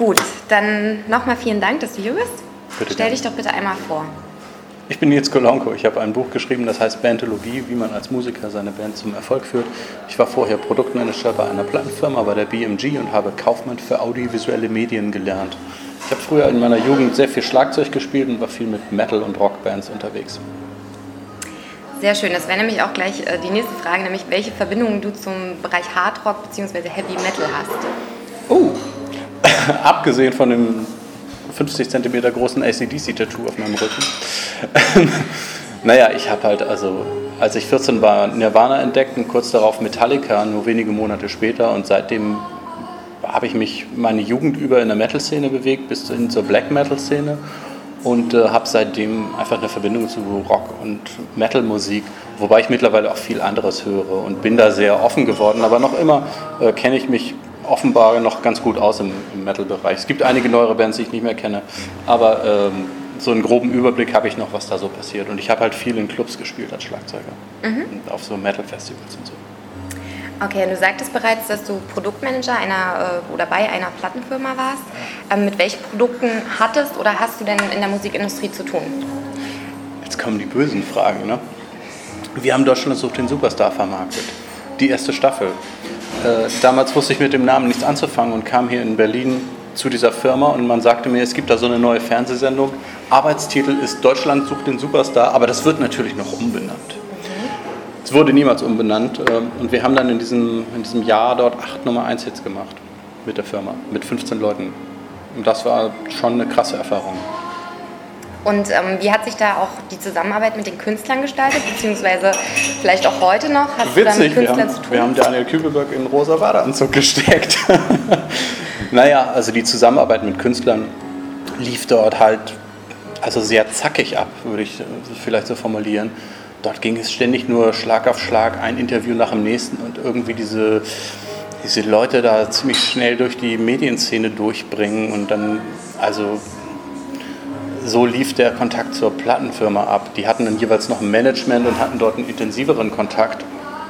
Gut, dann nochmal vielen Dank, dass du hier bist. Bitte Stell gerne. dich doch bitte einmal vor. Ich bin Nils Kolonko. Ich habe ein Buch geschrieben, das heißt Bandologie, wie man als Musiker seine Band zum Erfolg führt. Ich war vorher Produktmanager bei einer Plattenfirma, bei der BMG, und habe Kaufmann für audiovisuelle Medien gelernt. Ich habe früher in meiner Jugend sehr viel Schlagzeug gespielt und war viel mit Metal- und Rockbands unterwegs. Sehr schön, das wäre nämlich auch gleich die nächste Frage, nämlich welche Verbindungen du zum Bereich Hardrock bzw. Heavy Metal hast. Abgesehen von dem 50 cm großen AC/DC-Tattoo auf meinem Rücken. Naja, ich habe halt, also als ich 14 war, Nirvana entdeckt und kurz darauf Metallica, nur wenige Monate später, und seitdem habe ich mich meine Jugend über in der Metal-Szene bewegt, bis hin zur Black-Metal-Szene, und habe seitdem einfach eine Verbindung zu Rock- und Metal-Musik, wobei ich mittlerweile auch viel anderes höre und bin da sehr offen geworden, aber noch immer kenne ich mich offenbar noch ganz gut aus im Metal-Bereich. Es gibt einige neuere Bands, die ich nicht mehr kenne, aber so einen groben Überblick habe ich noch, was da so passiert. Und ich habe halt viel in Clubs gespielt als Schlagzeuger und auf so Metal-Festivals und so. Okay, du sagtest bereits, dass du Produktmanager oder bei einer Plattenfirma warst. Mit welchen Produkten hattest oder hast du denn in der Musikindustrie zu tun? Jetzt kommen die bösen Fragen, ne? Wir haben Deutschland sucht den Superstar vermarktet. Die erste Staffel. Damals wusste ich mit dem Namen nichts anzufangen und kam hier in Berlin zu dieser Firma und man sagte mir, es gibt da so eine neue Fernsehsendung. Arbeitstitel ist Deutschland sucht den Superstar, aber das wird natürlich noch umbenannt. Es wurde niemals umbenannt und wir haben dann in diesem Jahr dort 8 Nummer-1-Hits gemacht mit der Firma, mit 15 Leuten. Und das war schon eine krasse Erfahrung. Und wie hat sich da auch die Zusammenarbeit mit den Künstlern gestaltet, beziehungsweise vielleicht auch heute noch? Hast du da mit Künstlern zu tun? Wir haben Daniel Kübelberg in rosa Badeanzug gesteckt. Naja, also die Zusammenarbeit mit Künstlern lief dort halt also sehr zackig ab, würde ich vielleicht so formulieren. Dort ging es ständig nur Schlag auf Schlag, ein Interview nach dem nächsten und irgendwie diese Leute da ziemlich schnell durch die Medienszene durchbringen und dann, also so lief der Kontakt zur Plattenfirma ab. Die hatten dann jeweils noch ein Management und hatten dort einen intensiveren Kontakt.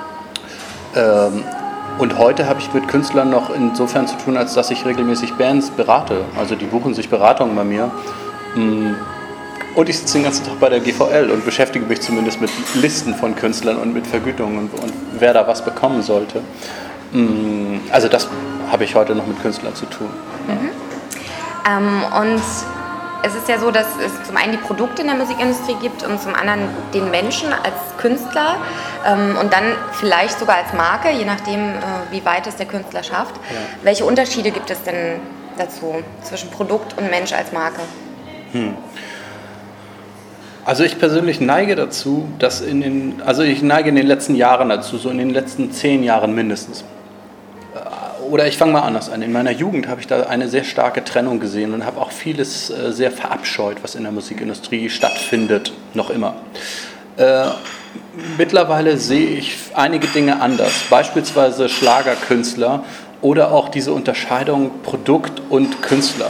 Und heute habe ich mit Künstlern noch insofern zu tun, als dass ich regelmäßig Bands berate. Also die buchen sich Beratungen bei mir. Und ich sitze den ganzen Tag bei der GVL und beschäftige mich zumindest mit Listen von Künstlern und mit Vergütungen und wer da was bekommen sollte. Also das habe ich heute noch mit Künstlern zu tun. Und es ist ja so, dass es zum einen die Produkte in der Musikindustrie gibt und zum anderen den Menschen als Künstler und dann vielleicht sogar als Marke, je nachdem, wie weit es der Künstler schafft. Ja. Welche Unterschiede gibt es denn dazu zwischen Produkt und Mensch als Marke? Also ich persönlich neige dazu, dass ich neige in den letzten Jahren dazu, so in den letzten 10 Jahren mindestens. Oder ich fange mal anders an. In meiner Jugend habe ich da eine sehr starke Trennung gesehen und habe auch vieles sehr verabscheut, was in der Musikindustrie stattfindet, noch immer. Mittlerweile sehe ich einige Dinge anders, beispielsweise Schlagerkünstler oder auch diese Unterscheidung Produkt und Künstler.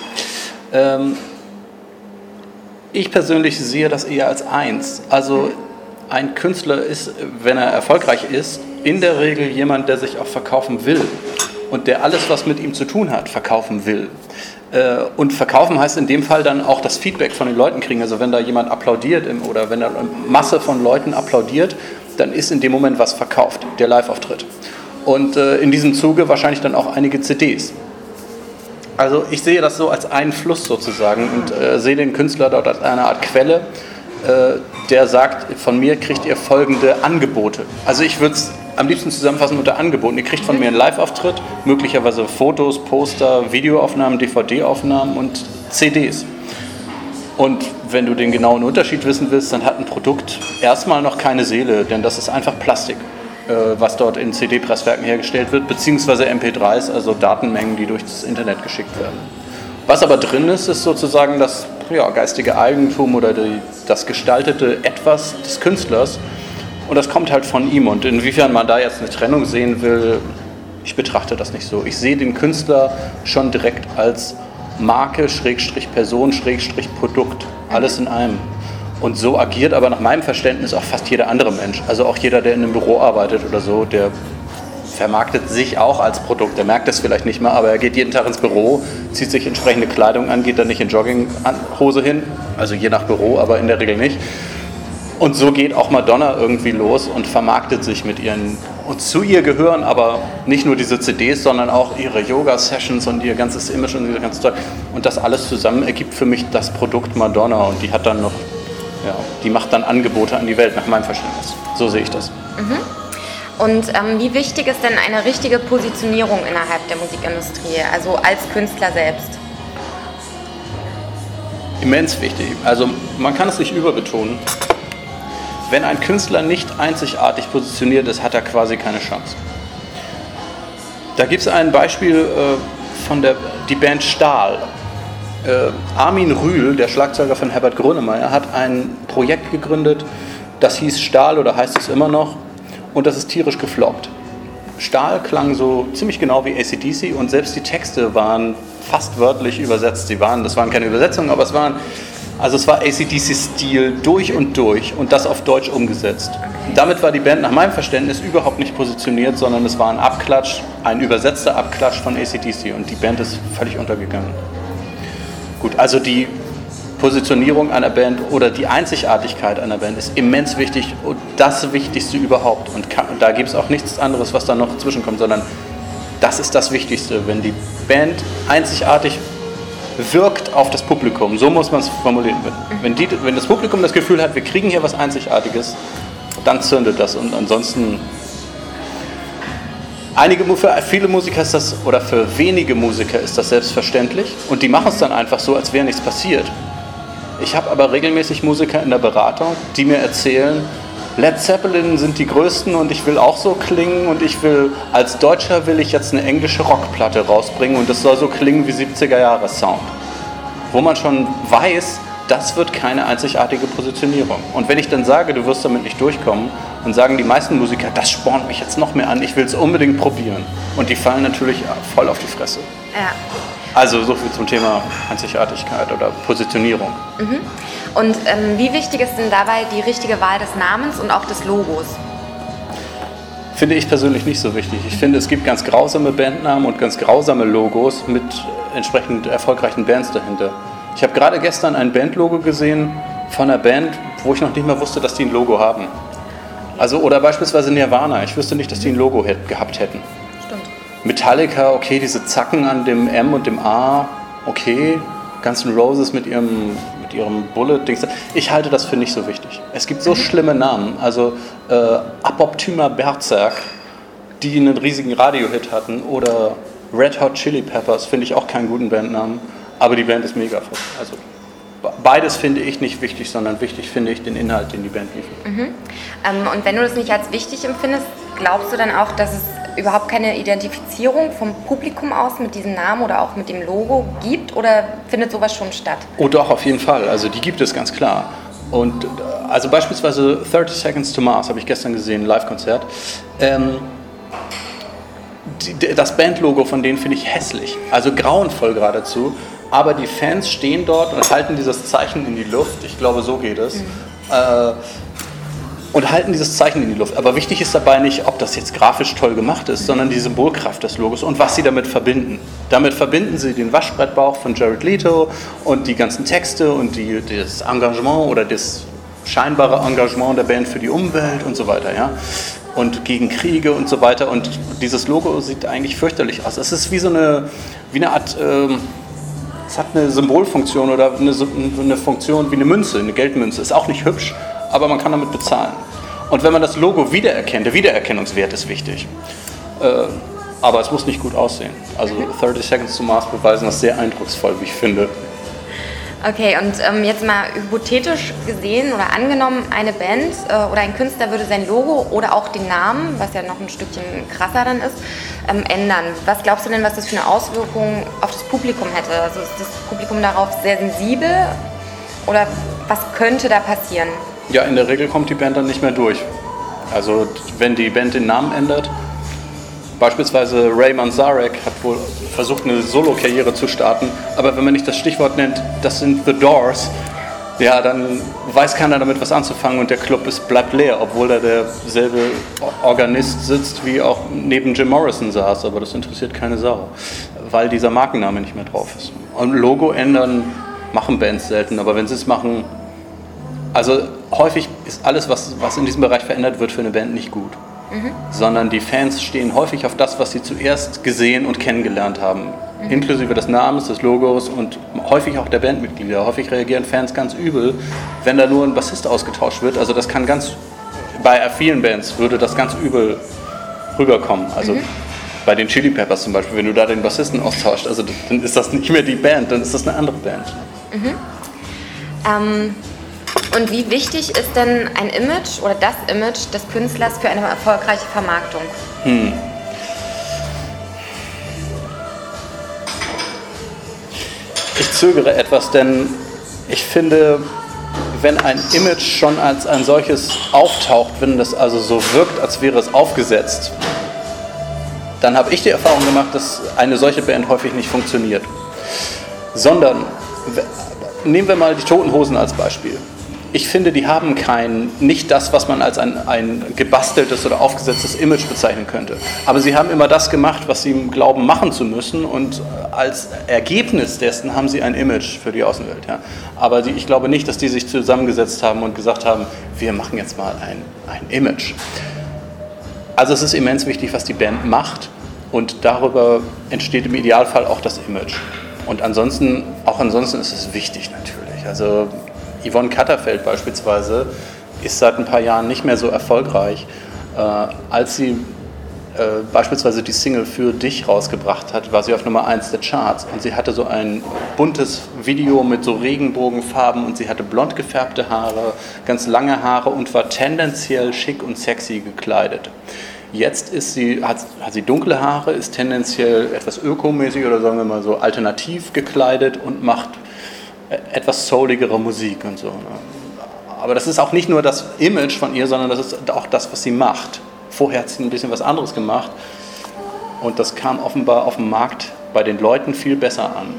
Ich persönlich sehe das eher als eins. Also ein Künstler ist, wenn er erfolgreich ist, in der Regel jemand, der sich auch verkaufen will und der alles, was mit ihm zu tun hat, verkaufen will. Und verkaufen heißt in dem Fall dann auch das Feedback von den Leuten kriegen. Also wenn da jemand applaudiert oder wenn da eine Masse von Leuten applaudiert, dann ist in dem Moment was verkauft, der Live-Auftritt. Und in diesem Zuge wahrscheinlich dann auch einige CDs. Also ich sehe das so als einen Fluss sozusagen und sehe den Künstler dort als eine Art Quelle, der sagt, von mir kriegt ihr folgende Angebote. Also ich würde es am liebsten zusammenfassen unter Angeboten. Ihr kriegt von mir einen Live-Auftritt, möglicherweise Fotos, Poster, Videoaufnahmen, DVD-Aufnahmen und CDs. Und wenn du den genauen Unterschied wissen willst, dann hat ein Produkt erstmal noch keine Seele, denn das ist einfach Plastik, was dort in CD-Presswerken hergestellt wird, beziehungsweise MP3s, also Datenmengen, die durch das Internet geschickt werden. Was aber drin ist, ist sozusagen das geistige Eigentum oder das gestaltete Etwas des Künstlers. Und das kommt halt von ihm. Und inwiefern man da jetzt eine Trennung sehen will, ich betrachte das nicht so. Ich sehe den Künstler schon direkt als Marke, Person, Produkt. Alles in einem. Und so agiert aber nach meinem Verständnis auch fast jeder andere Mensch. Also auch jeder, der in einem Büro arbeitet oder so, der vermarktet sich auch als Produkt. Er merkt das vielleicht nicht mal, aber er geht jeden Tag ins Büro, zieht sich entsprechende Kleidung an, geht dann nicht in Jogginghose hin, also je nach Büro, aber in der Regel nicht. Und so geht auch Madonna irgendwie los und vermarktet sich mit ihren, und zu ihr gehören aber nicht nur diese CDs, sondern auch ihre Yoga-Sessions und ihr ganzes Image und ihr ganzes Zeug. Und das alles zusammen ergibt für mich das Produkt Madonna und die hat dann noch, ja, die macht dann Angebote an die Welt, nach meinem Verständnis. So sehe ich das. Mhm. Und wie wichtig ist denn eine richtige Positionierung innerhalb der Musikindustrie, also als Künstler selbst? Immens wichtig. Also man kann es nicht überbetonen. Wenn ein Künstler nicht einzigartig positioniert ist, hat er quasi keine Chance. Da gibt es ein Beispiel von die Band Stahl. Armin Rühl, der Schlagzeuger von Herbert Grönemeyer, hat ein Projekt gegründet, das hieß Stahl oder heißt es immer noch, und das ist tierisch gefloppt. Stahl klang so ziemlich genau wie AC/DC und selbst die Texte waren fast wörtlich übersetzt. Das waren keine Übersetzungen, aber es war AC/DC-Stil durch und das auf Deutsch umgesetzt. Damit war die Band nach meinem Verständnis überhaupt nicht positioniert, sondern es war ein Abklatsch, ein übersetzter Abklatsch von AC/DC und die Band ist völlig untergegangen. Gut, also die Positionierung einer Band oder die Einzigartigkeit einer Band ist immens wichtig und das Wichtigste überhaupt. Und da gibt es auch nichts anderes, was da noch zwischenkommt, sondern das ist das Wichtigste, wenn die Band einzigartig wirkt auf das Publikum, so muss man es formulieren. Wenn das Publikum das Gefühl hat, wir kriegen hier was Einzigartiges, dann zündet das. Und ansonsten, für viele Musiker ist das, oder für wenige Musiker ist das selbstverständlich und die machen es dann einfach so, als wäre nichts passiert. Ich habe aber regelmäßig Musiker in der Beratung, die mir erzählen, Led Zeppelin sind die Größten und ich will auch so klingen und als Deutscher will ich jetzt eine englische Rockplatte rausbringen und das soll so klingen wie 70er-Jahre-Sound. Wo man schon weiß, das wird keine einzigartige Positionierung. Und wenn ich dann sage, du wirst damit nicht durchkommen, dann sagen die meisten Musiker, das spornt mich jetzt noch mehr an, ich will es unbedingt probieren. Und die fallen natürlich voll auf die Fresse. Ja. Also so viel zum Thema Einzigartigkeit oder Positionierung. Mhm. Und wie wichtig ist denn dabei die richtige Wahl des Namens und auch des Logos? Finde ich persönlich nicht so wichtig. Ich finde, es gibt ganz grausame Bandnamen und ganz grausame Logos mit entsprechend erfolgreichen Bands dahinter. Ich habe gerade gestern ein Bandlogo gesehen von einer Band, wo ich noch nicht mal wusste, dass die ein Logo haben. Also, oder beispielsweise Nirvana. Ich wüsste nicht, dass die ein Logo gehabt hätten. Stimmt. Metallica, okay, diese Zacken an dem M und dem A, okay. Guns N' Roses mit ihrem Bullet-Dings. Ich halte das für nicht so wichtig. Es gibt so schlimme Namen. Also Apoptygma Berserk, die einen riesigen Radio-Hit hatten. Oder Red Hot Chili Peppers, finde ich auch keinen guten Bandnamen. Aber die Band ist mega. Also beides finde ich nicht wichtig, sondern wichtig finde ich den Inhalt, den die Band liefert. Mhm. Und wenn du das nicht als wichtig empfindest, glaubst du dann auch, dass es überhaupt keine Identifizierung vom Publikum aus mit diesem Namen oder auch mit dem Logo gibt? Oder findet sowas schon statt? Oh doch, auf jeden Fall. Also die gibt es ganz klar. Und also beispielsweise 30 Seconds to Mars habe ich gestern gesehen, Live-Konzert. Das Bandlogo von denen finde ich hässlich. Also grauenvoll geradezu. Aber die Fans stehen dort und halten dieses Zeichen in die Luft. Ich glaube, so geht es. Und halten dieses Zeichen in die Luft. Aber wichtig ist dabei nicht, ob das jetzt grafisch toll gemacht ist, sondern die Symbolkraft des Logos und was sie damit verbinden. Damit verbinden sie den Waschbrettbauch von Jared Leto und die ganzen Texte und das Engagement oder das scheinbare Engagement der Band für die Umwelt und so weiter. Ja? Und gegen Kriege und so weiter. Und dieses Logo sieht eigentlich fürchterlich aus. Es ist wie eine Art... es hat eine Symbolfunktion oder eine Funktion wie eine Münze, eine Geldmünze. Ist auch nicht hübsch, aber man kann damit bezahlen. Und wenn man das Logo wiedererkennt, der Wiedererkennungswert ist wichtig. Aber es muss nicht gut aussehen. Also 30 Seconds to Mars beweisen das sehr eindrucksvoll, wie ich finde. Okay, und jetzt mal hypothetisch gesehen oder angenommen, eine Band oder ein Künstler würde sein Logo oder auch den Namen, was ja noch ein Stückchen krasser dann ist, ändern. Was glaubst du denn, was das für eine Auswirkung auf das Publikum hätte? Also ist das Publikum darauf sehr sensibel oder was könnte da passieren? Ja, in der Regel kommt die Band dann nicht mehr durch. Also wenn die Band den Namen ändert, beispielsweise Ray Manzarek hat wohl versucht, eine Solo-Karriere zu starten, aber wenn man nicht das Stichwort nennt, das sind The Doors, ja, dann weiß keiner damit was anzufangen und der Club bleibt leer, obwohl da derselbe Organist sitzt, wie auch neben Jim Morrison saß, aber das interessiert keine Sau, weil dieser Markenname nicht mehr drauf ist. Und Logo ändern machen Bands selten, aber wenn sie es machen, also häufig ist alles, was in diesem Bereich verändert wird, für eine Band nicht gut. Sondern die Fans stehen häufig auf das, was sie zuerst gesehen und kennengelernt haben. Inklusive des Namens, des Logos und häufig auch der Bandmitglieder. Häufig reagieren Fans ganz übel, wenn da nur ein Bassist ausgetauscht wird. Also das kann bei vielen Bands würde das ganz übel rüberkommen. Also bei den Chili Peppers zum Beispiel, wenn du da den Bassisten austauscht, also dann ist das nicht mehr die Band, dann ist das eine andere Band. Und wie wichtig ist denn ein Image oder das Image des Künstlers für eine erfolgreiche Vermarktung? Ich zögere etwas, denn ich finde, wenn ein Image schon als ein solches auftaucht, wenn das also so wirkt, als wäre es aufgesetzt, dann habe ich die Erfahrung gemacht, dass eine solche Band häufig nicht funktioniert. Sondern, nehmen wir mal die Toten Hosen als Beispiel. Ich finde, die haben nicht das, was man als ein gebasteltes oder aufgesetztes Image bezeichnen könnte. Aber sie haben immer das gemacht, was sie glauben, machen zu müssen. Und als Ergebnis dessen haben sie ein Image für die Außenwelt. Ja. Aber ich glaube nicht, dass die sich zusammengesetzt haben und gesagt haben, wir machen jetzt mal ein Image. Also es ist immens wichtig, was die Band macht. Und darüber entsteht im Idealfall auch das Image. Und ansonsten ist es wichtig natürlich. Also Yvonne Katterfeld beispielsweise ist seit ein paar Jahren nicht mehr so erfolgreich. Als sie beispielsweise die Single Für dich rausgebracht hat, war sie auf Nummer 1 der Charts. Und sie hatte so ein buntes Video mit so Regenbogenfarben und sie hatte blond gefärbte Haare, ganz lange Haare und war tendenziell schick und sexy gekleidet. Jetzt hat sie dunkle Haare, ist tendenziell etwas ökomäßig oder sagen wir mal so alternativ gekleidet und macht etwas souligere Musik und so. Aber das ist auch nicht nur das Image von ihr, sondern das ist auch das, was sie macht. Vorher hat sie ein bisschen was anderes gemacht und das kam offenbar auf dem Markt bei den Leuten viel besser an.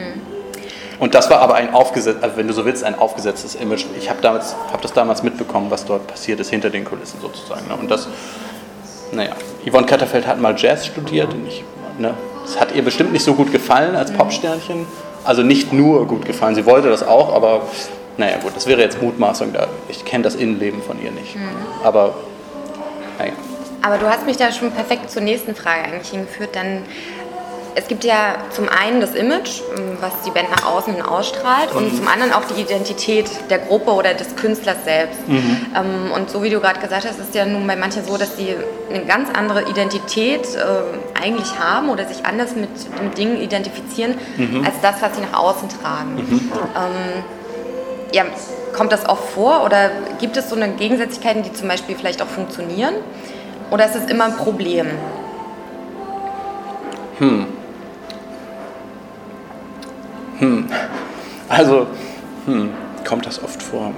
Und das war aber wenn du so willst, ein aufgesetztes Image. Ich habe das damals mitbekommen, was dort passiert ist, hinter den Kulissen sozusagen. Und das, Yvonne Katterfeld hat mal Jazz studiert. Das hat ihr bestimmt nicht so gut gefallen als Popsternchen. Also nicht nur gut gefallen, sie wollte das auch, aber gut, das wäre jetzt Mutmaßung. Ich kenne das Innenleben von ihr nicht. Aber Aber du hast mich da schon perfekt zur nächsten Frage eigentlich hingeführt. Denn es gibt ja zum einen das Image, was die Band nach außen hin ausstrahlt, und zum anderen auch die Identität der Gruppe oder des Künstlers selbst. Und so wie du gerade gesagt hast, ist ja nun bei manchen so, dass die eine ganz andere Identität eigentlich haben oder sich anders mit Dingen identifizieren, als das, was sie nach außen tragen. Kommt das oft vor oder gibt es so eine Gegensätzlichkeiten, die zum Beispiel vielleicht auch funktionieren? Oder ist es immer ein Problem? Kommt das oft vor?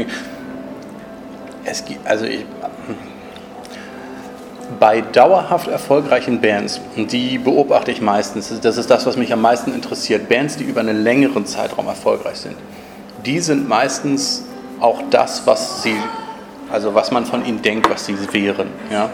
Bei dauerhaft erfolgreichen Bands, und die beobachte ich meistens, das ist das, was mich am meisten interessiert, Bands, die über einen längeren Zeitraum erfolgreich sind, die sind meistens auch das, was man von ihnen denkt, was sie wären. Ja?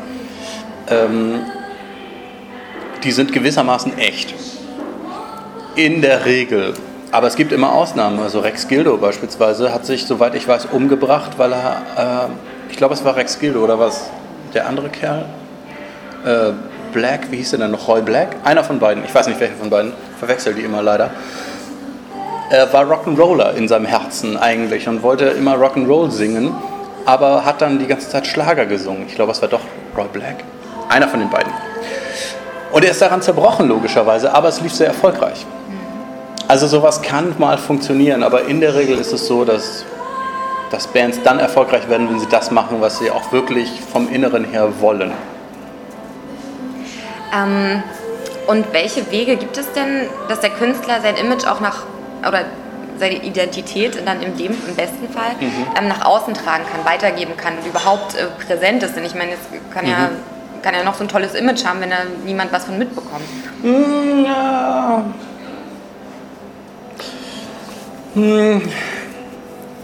Die sind gewissermaßen echt. In der Regel. Aber es gibt immer Ausnahmen. Also Rex Gildo beispielsweise hat sich, soweit ich weiß, umgebracht, weil er, ich glaube es war Rex Gildo, oder was? Der andere Kerl? Black, wie hieß der denn noch? Roy Black? Einer von beiden, ich weiß nicht welcher von beiden, verwechsel die immer leider. Er war Rock'n'Roller in seinem Herzen eigentlich und wollte immer Rock'n'Roll singen, aber hat dann die ganze Zeit Schlager gesungen. Ich glaube, es war doch Roy Black. Einer von den beiden. Und er ist daran zerbrochen, logischerweise, aber es lief sehr erfolgreich. Also sowas kann mal funktionieren, aber in der Regel ist es so, dass Bands dann erfolgreich werden, wenn sie das machen, was sie auch wirklich vom Inneren her wollen. Und welche Wege gibt es denn, dass der Künstler sein Image auch oder seine Identität dann im besten Fall nach außen tragen kann, weitergeben kann und überhaupt präsent ist? Denn ich meine, es kann ja noch so ein tolles Image haben, wenn da niemand was von mitbekommt.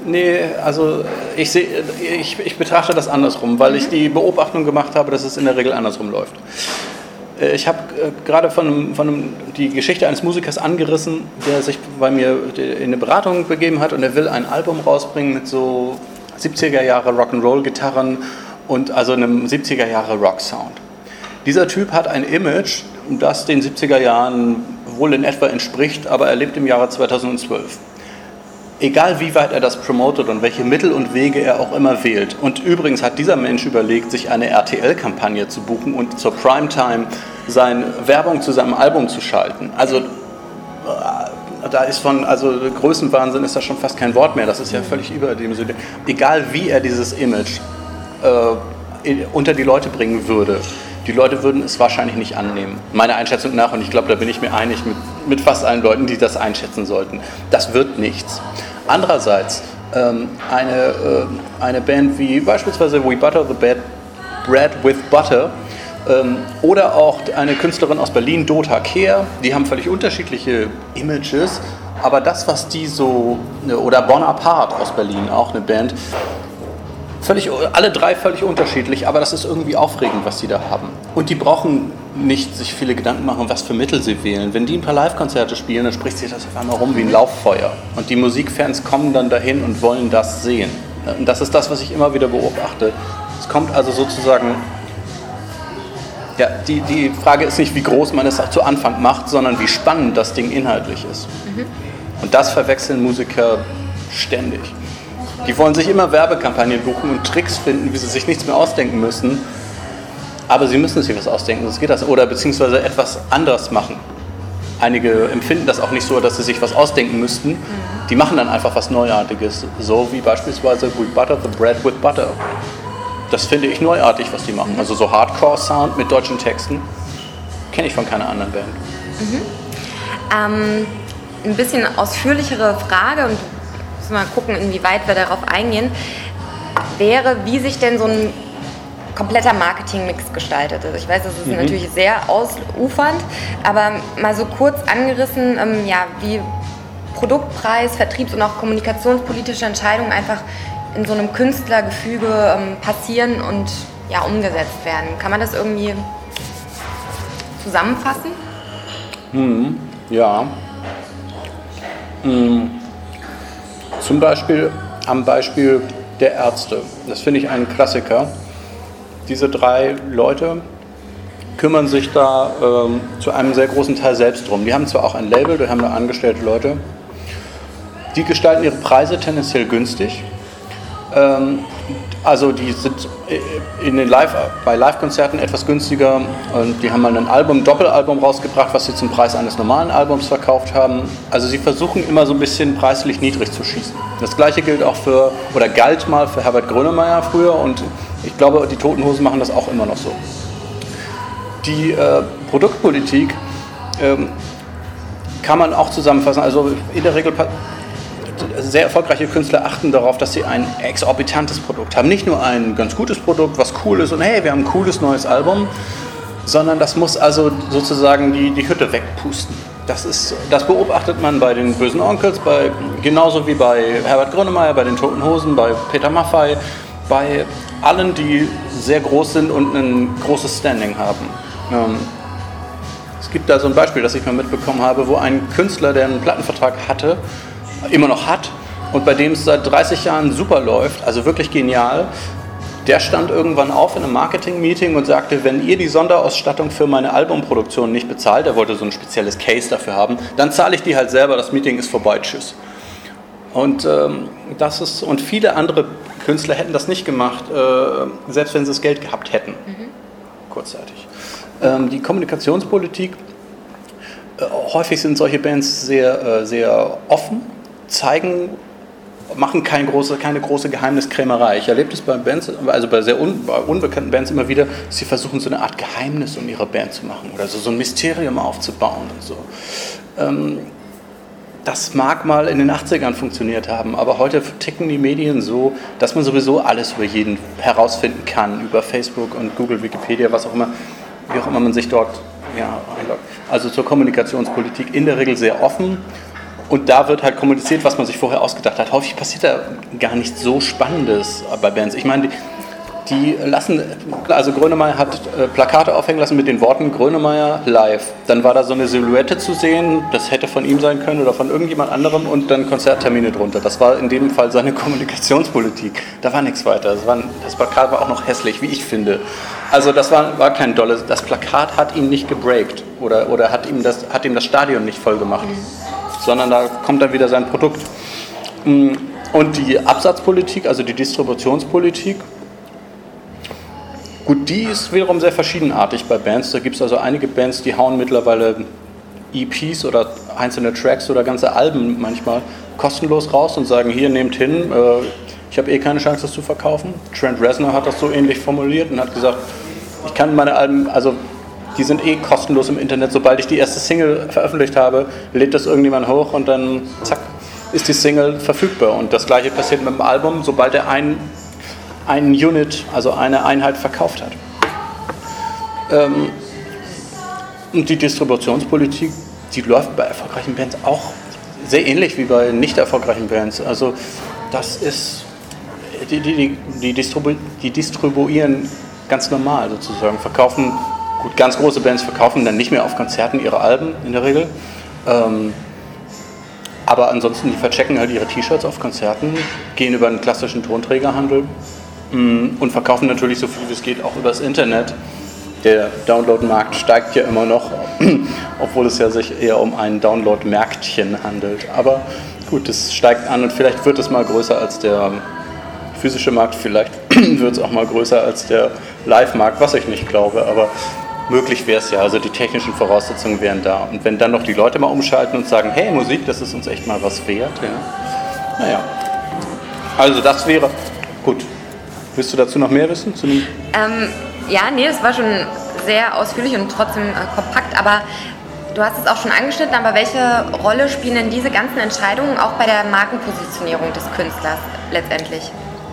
Nee, also ich betrachte das andersrum, weil ich die Beobachtung gemacht habe, dass es in der Regel andersrum läuft. Ich habe gerade die Geschichte eines Musikers angerissen, der sich bei mir in eine Beratung begeben hat und er will ein Album rausbringen mit so 70er Jahre Rock'n'Roll-Gitarren und also einem 70er Jahre Rock-Sound. Dieser Typ hat ein Image, das den 70er Jahren wohl in etwa entspricht, aber er lebt im Jahre 2012. Egal wie weit er das promotet und welche Mittel und Wege er auch immer wählt. Und übrigens hat dieser Mensch überlegt, sich eine RTL-Kampagne zu buchen und zur Primetime seine Werbung zu seinem Album zu schalten. Also da ist Größenwahnsinn ist da schon fast kein Wort mehr. Das ist ja völlig überdimensioniert. Egal wie er dieses Image unter die Leute bringen würde, die Leute würden es wahrscheinlich nicht annehmen. Meiner Einschätzung nach, und ich glaube, da bin ich mir einig mit fast allen Leuten, die das einschätzen sollten. Das wird nichts. Andererseits, eine Band wie beispielsweise We Butter the Bread with Butter oder auch eine Künstlerin aus Berlin, Dota Kehr, die haben völlig unterschiedliche Images, aber das, was die so, oder Bonaparte aus Berlin, auch eine Band, alle drei völlig unterschiedlich, aber das ist irgendwie aufregend, was die da haben. Und die brauchen nicht sich viele Gedanken machen, was für Mittel sie wählen. Wenn die ein paar Live-Konzerte spielen, dann spricht sich das auf einmal rum wie ein Lauffeuer. Und die Musikfans kommen dann dahin und wollen das sehen. Und das ist das, was ich immer wieder beobachte. Es kommt also sozusagen, ja, die Frage ist nicht, wie groß man es auch zu Anfang macht, sondern wie spannend das Ding inhaltlich ist. Und das verwechseln Musiker ständig. Die wollen sich immer Werbekampagnen buchen und Tricks finden, wie sie sich nichts mehr ausdenken müssen. Aber sie müssen sich was ausdenken, sonst geht das. Oder beziehungsweise etwas anders machen. Einige empfinden das auch nicht so, dass sie sich was ausdenken müssten. Die machen dann einfach was Neuartiges. So wie beispielsweise We Butter the Bread with Butter. Das finde ich neuartig, was die machen. Also so Hardcore-Sound mit deutschen Texten. Kenne ich von keiner anderen Band. Ein bisschen ausführlichere Frage und mal gucken, inwieweit wir darauf eingehen, wäre, wie sich denn so ein kompletter Marketingmix gestaltet. Also ich weiß, das ist natürlich sehr ausufernd, aber mal so kurz angerissen, wie Produktpreis, Vertriebs- und auch kommunikationspolitische Entscheidungen einfach in so einem Künstlergefüge passieren und umgesetzt werden. Kann man das irgendwie zusammenfassen? Ja. Zum Beispiel am Beispiel der Ärzte. Das finde ich einen Klassiker. Diese drei Leute kümmern sich da zu einem sehr großen Teil selbst drum. Die haben zwar auch ein Label, die haben da angestellte Leute. Die gestalten ihre Preise tendenziell günstig. Also die sind bei Live-Konzerten etwas günstiger und die haben mal ein Doppelalbum rausgebracht, was sie zum Preis eines normalen Albums verkauft haben. Also sie versuchen immer so ein bisschen preislich niedrig zu schießen. Das gleiche galt mal für Herbert Grönemeyer früher und ich glaube, die Toten Hosen machen das auch immer noch so. Die Produktpolitik kann man auch zusammenfassen. Also in der Regel sehr erfolgreiche Künstler achten darauf, dass sie ein exorbitantes Produkt haben. Nicht nur ein ganz gutes Produkt, was cool ist und hey, wir haben ein cooles neues Album, sondern das muss also sozusagen die Hütte wegpusten. Das beobachtet man bei den Bösen Onkels, genauso wie bei Herbert Grönemeyer, bei den Toten Hosen, bei Peter Maffay, bei allen, die sehr groß sind und ein großes Standing haben. Es gibt da so ein Beispiel, das ich mal mitbekommen habe, wo ein Künstler, der einen Plattenvertrag hatte, immer noch hat und bei dem es seit 30 Jahren super läuft, also wirklich genial, der stand irgendwann auf in einem Marketing-Meeting und sagte, wenn ihr die Sonderausstattung für meine Albumproduktion nicht bezahlt, er wollte so ein spezielles Case dafür haben, dann zahle ich die halt selber, das Meeting ist vorbei, tschüss. Und und viele andere Künstler hätten das nicht gemacht, selbst wenn sie das Geld gehabt hätten, kurzzeitig. Die Kommunikationspolitik, häufig sind solche Bands sehr, sehr offen, machen keine große Geheimniskrämerei. Ich erlebe das bei Bands, also bei unbekannten Bands immer wieder, dass sie versuchen, so eine Art Geheimnis um ihre Band zu machen oder so ein Mysterium aufzubauen und so. Das mag mal in den 80ern funktioniert haben, aber heute ticken die Medien so, dass man sowieso alles über jeden herausfinden kann, über Facebook und Google, Wikipedia, wie auch immer man sich dort einloggt. Also zur Kommunikationspolitik in der Regel sehr offen Und da wird halt kommuniziert, was man sich vorher ausgedacht hat. Häufig passiert da gar nichts so Spannendes bei Bands. Ich meine, die lassen, also Grönemeyer hat Plakate aufhängen lassen mit den Worten Grönemeyer live. Dann war da so eine Silhouette zu sehen, das hätte von ihm sein können oder von irgendjemand anderem und dann Konzerttermine drunter. Das war in dem Fall seine Kommunikationspolitik. Da war nichts weiter. Das Plakat war auch noch hässlich, wie ich finde. Also das war kein dolles, das Plakat hat ihn nicht gebreakt oder hat ihm das Stadion nicht voll gemacht, sondern da kommt dann wieder sein Produkt. Und die Absatzpolitik, also die Distributionspolitik, gut, die ist wiederum sehr verschiedenartig bei Bands. Da gibt es also einige Bands, die hauen mittlerweile EPs oder einzelne Tracks oder ganze Alben manchmal kostenlos raus und sagen, hier, nehmt hin, ich habe keine Chance, das zu verkaufen. Trent Reznor hat das so ähnlich formuliert und hat gesagt, ich kann meine Alben, also die sind kostenlos im Internet. Sobald ich die erste Single veröffentlicht habe, lädt das irgendjemand hoch und dann, zack, ist die Single verfügbar. Und das Gleiche passiert mit dem Album, sobald er ein Unit, also eine Einheit verkauft hat. Und die Distributionspolitik, die läuft bei erfolgreichen Bands auch sehr ähnlich wie bei nicht erfolgreichen Bands. Also das ist, die distribuieren ganz normal sozusagen, verkaufen, gut, ganz große Bands verkaufen dann nicht mehr auf Konzerten ihre Alben in der Regel. Aber ansonsten, die verchecken halt ihre T-Shirts auf Konzerten, gehen über einen klassischen Tonträgerhandel und verkaufen natürlich so viel wie es geht auch übers Internet. Der Download-Markt steigt ja immer noch, obwohl es ja sich eher um ein Download-Märktchen handelt. Aber gut, es steigt an und vielleicht wird es mal größer als der physische Markt, vielleicht wird es auch mal größer als der Live-Markt, was ich nicht glaube, aber möglich wäre es ja. Also die technischen Voraussetzungen wären da. Und wenn dann noch die Leute mal umschalten und sagen, hey, Musik, das ist uns echt mal was wert. Ja. Naja, also das wäre, gut. Willst du dazu noch mehr wissen? Ja, nee, das war schon sehr ausführlich und trotzdem kompakt, aber du hast es auch schon angeschnitten, aber welche Rolle spielen denn diese ganzen Entscheidungen auch bei der Markenpositionierung des Künstlers letztendlich?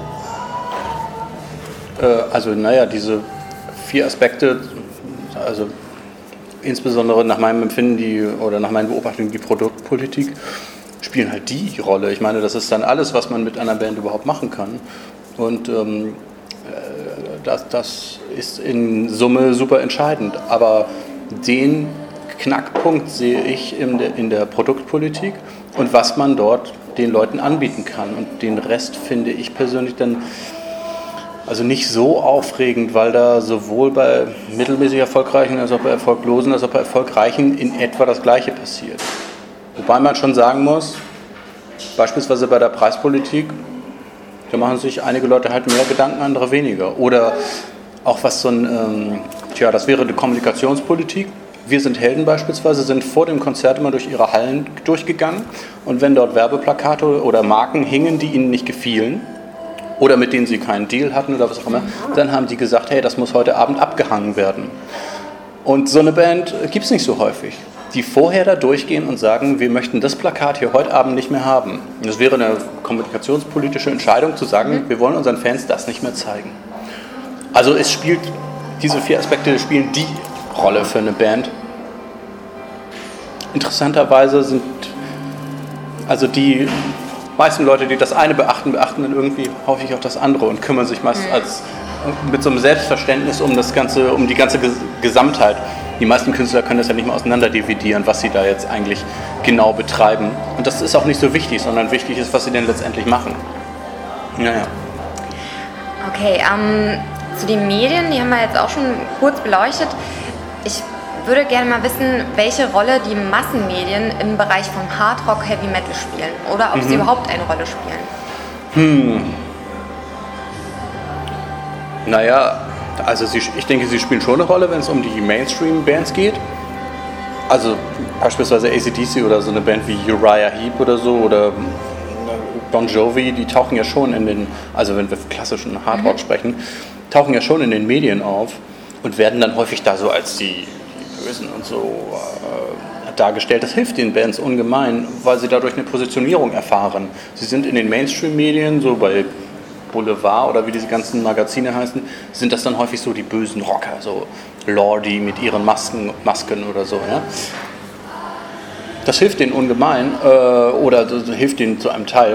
Also naja, diese 4 Aspekte, also insbesondere nach meinem Empfinden oder nach meinen Beobachtungen die Produktpolitik, spielen halt die Rolle. Ich meine, das ist dann alles, was man mit einer Band überhaupt machen kann. Und das ist in Summe super entscheidend. Aber den Knackpunkt sehe ich in der Produktpolitik und was man dort den Leuten anbieten kann. Und den Rest finde ich persönlich dann also nicht so aufregend, weil da sowohl bei mittelmäßig Erfolgreichen als auch bei Erfolglosen als auch bei Erfolgreichen in etwa das Gleiche passiert. Wobei man schon sagen muss, beispielsweise bei der Preispolitik, da machen sich einige Leute halt mehr Gedanken, andere weniger. Oder auch was das wäre eine Kommunikationspolitik. Wir sind Helden beispielsweise, sind vor dem Konzert immer durch ihre Hallen durchgegangen und wenn dort Werbeplakate oder Marken hingen, die ihnen nicht gefielen oder mit denen sie keinen Deal hatten oder was auch immer, dann haben die gesagt, hey, das muss heute Abend abgehangen werden. Und so eine Band gibt es nicht so häufig, die vorher da durchgehen und sagen, wir möchten das Plakat hier heute Abend nicht mehr haben. Und das wäre eine kommunikationspolitische Entscheidung zu sagen, wir wollen unseren Fans das nicht mehr zeigen. Also diese 4 Aspekte spielen die Rolle für eine Band. Interessanterweise sind also die meisten Leute, die das eine beachten dann irgendwie häufig auch das andere und kümmern sich meist mit so einem Selbstverständnis um die ganze Gesamtheit. Die meisten Künstler können das ja nicht mal auseinander dividieren, was sie da jetzt eigentlich genau betreiben. Und das ist auch nicht so wichtig, sondern wichtig ist, was sie denn letztendlich machen. Naja. Okay, zu den Medien, die haben wir jetzt auch schon kurz beleuchtet. Ich würde gerne mal wissen, welche Rolle die Massenmedien im Bereich von Hardrock, Heavy Metal spielen oder ob sie überhaupt eine Rolle spielen. Naja, also ich denke, sie spielen schon eine Rolle, wenn es um die Mainstream-Bands geht. Also beispielsweise AC/DC oder so eine Band wie Uriah Heep oder so oder Bon Jovi, die tauchen ja schon also wenn wir klassischen Hardrock sprechen, tauchen ja schon in den Medien auf und werden dann häufig da so als die Bösen und so dargestellt. Das hilft den Bands ungemein, weil sie dadurch eine Positionierung erfahren. Sie sind in den Mainstream-Medien, so bei Boulevard oder wie diese ganzen Magazine heißen, sind das dann häufig so die bösen Rocker, so Lordi mit ihren Masken oder so. Ja? Das hilft denen ungemein oder das hilft ihnen zu einem Teil.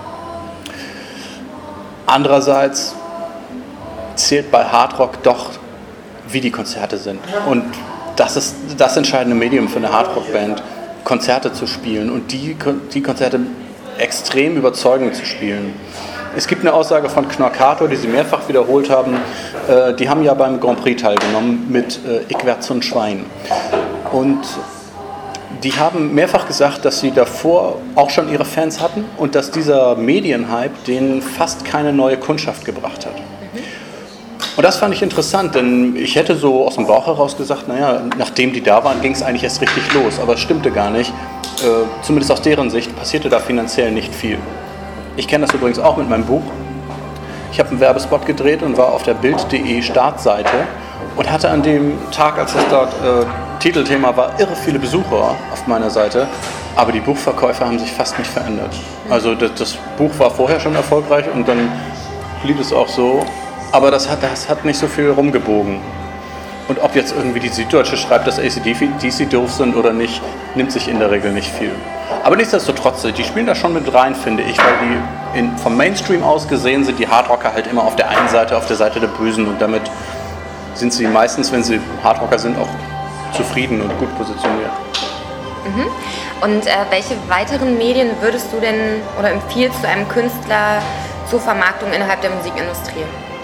Andererseits zählt bei Hardrock doch, wie die Konzerte sind. Und das ist das entscheidende Medium für eine Hardrock-Band, Konzerte zu spielen und die Konzerte extrem überzeugend zu spielen. Es gibt eine Aussage von Knorkator, die sie mehrfach wiederholt haben. Die haben ja beim Grand Prix teilgenommen mit Ich werd so ein Schwein. Und die haben mehrfach gesagt, dass sie davor auch schon ihre Fans hatten und dass dieser Medienhype denen fast keine neue Kundschaft gebracht hat. Und das fand ich interessant, denn ich hätte so aus dem Bauch heraus gesagt, naja, nachdem die da waren, ging es eigentlich erst richtig los. Aber es stimmte gar nicht. Zumindest aus deren Sicht passierte da finanziell nicht viel. Ich kenne das übrigens auch mit meinem Buch. Ich habe einen Werbespot gedreht und war auf der Bild.de Startseite und hatte an dem Tag, als das dort Titelthema war, irre viele Besucher auf meiner Seite. Aber die Buchverkäufe haben sich fast nicht verändert. Also das Buch war vorher schon erfolgreich und dann blieb es auch so. Aber das hat nicht so viel rumgebogen. Und ob jetzt irgendwie die Süddeutsche schreibt, dass AC/DC doof sind oder nicht, nimmt sich in der Regel nicht viel. Aber nichtsdestotrotz, die spielen da schon mit rein, finde ich, weil die vom Mainstream aus gesehen sind die Hardrocker halt immer auf der einen Seite, auf der Seite der Bösen. Und damit sind sie meistens, wenn sie Hardrocker sind, auch zufrieden und gut positioniert. Mhm. Und welche weiteren Medien würdest du denn oder empfiehlst du einem Künstler zur Vermarktung innerhalb der Musikindustrie?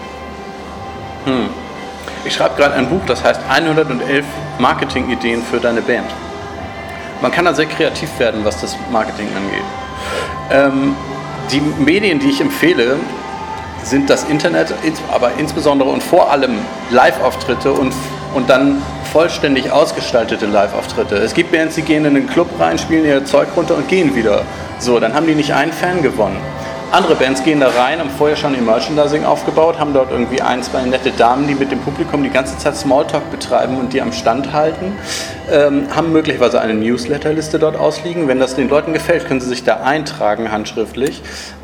Ich schreibe gerade ein Buch, das heißt 111 Marketing-Ideen für deine Band. Man kann da sehr kreativ werden, was das Marketing angeht. Die Medien, die ich empfehle, sind das Internet, aber insbesondere und vor allem Live-Auftritte und dann vollständig ausgestaltete Live-Auftritte. Es gibt Bands, die gehen in den Club rein, spielen ihr Zeug runter und gehen wieder. So, dann haben die nicht einen Fan gewonnen. Andere Bands gehen da rein, haben vorher schon ihr Merchandising aufgebaut, haben dort irgendwie 1, 2 nette Damen, die mit dem Publikum die ganze Zeit Smalltalk betreiben und die am Stand halten, haben möglicherweise eine Newsletterliste dort ausliegen. Wenn das den Leuten gefällt, können sie sich da eintragen, handschriftlich.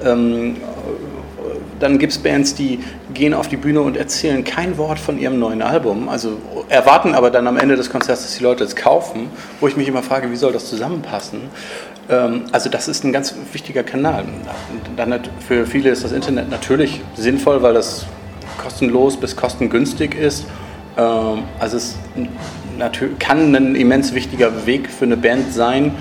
Dann gibt es Bands, die gehen auf die Bühne und erzählen kein Wort von ihrem neuen Album, also erwarten aber dann am Ende des Konzerts, dass die Leute es kaufen, wo ich mich immer frage, wie soll das zusammenpassen? Also das ist ein ganz wichtiger Kanal. Dann für viele ist das Internet natürlich sinnvoll, weil das kostenlos bis kostengünstig ist. Also es kann ein immens wichtiger Weg für eine Band sein.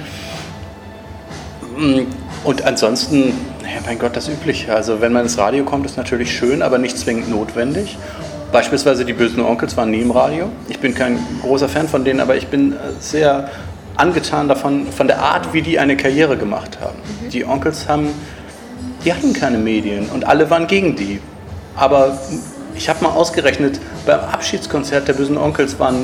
Und ansonsten, mein Gott, das Übliche. Also wenn man ins Radio kommt, ist natürlich schön, aber nicht zwingend notwendig. Beispielsweise die Bösen Onkels waren nie im Radio. Ich bin kein großer Fan von denen, aber ich bin sehr angetan davon, von der Art, wie die eine Karriere gemacht haben. Die Onkels die hatten keine Medien und alle waren gegen die. Aber ich habe mal ausgerechnet, beim Abschiedskonzert der Bösen Onkels waren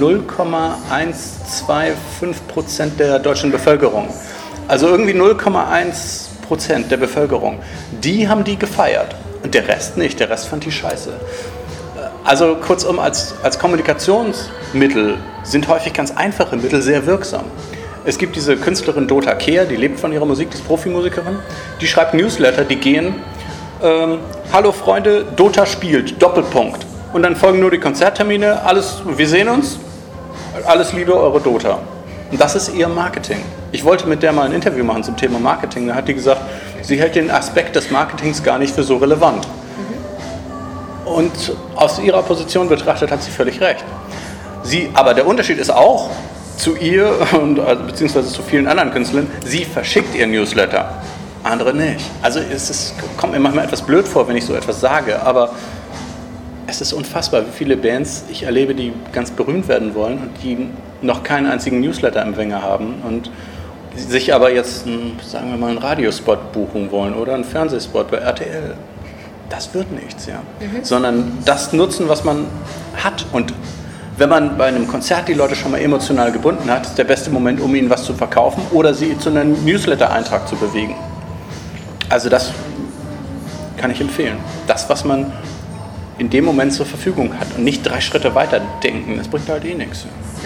0,125% der deutschen Bevölkerung. Also irgendwie 0,1% der Bevölkerung. Die haben die gefeiert und der Rest nicht, der Rest fand die scheiße. Also kurzum, als Kommunikationsmittel sind häufig ganz einfache Mittel sehr wirksam. Es gibt diese Künstlerin Dota Kehr, die lebt von ihrer Musik, die ist Profimusikerin. Die schreibt Newsletter, die gehen, hallo Freunde, Dota spielt, Doppelpunkt. Und dann folgen nur die Konzerttermine, wir sehen uns, alles Liebe, eure Dota. Und das ist ihr Marketing. Ich wollte mit der mal ein Interview machen zum Thema Marketing. Da hat die gesagt, sie hält den Aspekt des Marketings gar nicht für so relevant. Und aus ihrer Position betrachtet hat sie völlig recht. Aber der Unterschied ist auch zu ihr, beziehungsweise zu vielen anderen Künstlern, sie verschickt ihr Newsletter, andere nicht. Also kommt mir manchmal etwas blöd vor, wenn ich so etwas sage, aber es ist unfassbar, wie viele Bands ich erlebe, die ganz berühmt werden wollen und die noch keinen einzigen Newsletter-Empfänger haben und sich aber jetzt, sagen wir mal, einen Radiospot buchen wollen oder einen Fernsehspot bei RTL. Das wird nichts, ja. Sondern das nutzen, was man hat. Und wenn man bei einem Konzert die Leute schon mal emotional gebunden hat, ist der beste Moment, um ihnen was zu verkaufen oder sie zu einem Newsletter-Eintrag zu bewegen. Also das kann ich empfehlen. Das, was man in dem Moment zur Verfügung hat und nicht 3 Schritte weiter denken, das bringt halt eh nichts.